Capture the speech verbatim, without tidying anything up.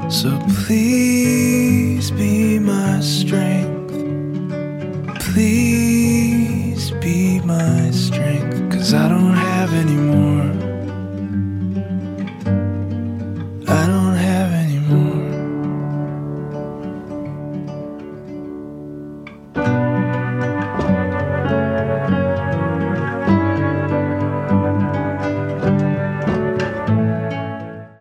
So please be my strength. Please be my strength, 'cause I don't have any more.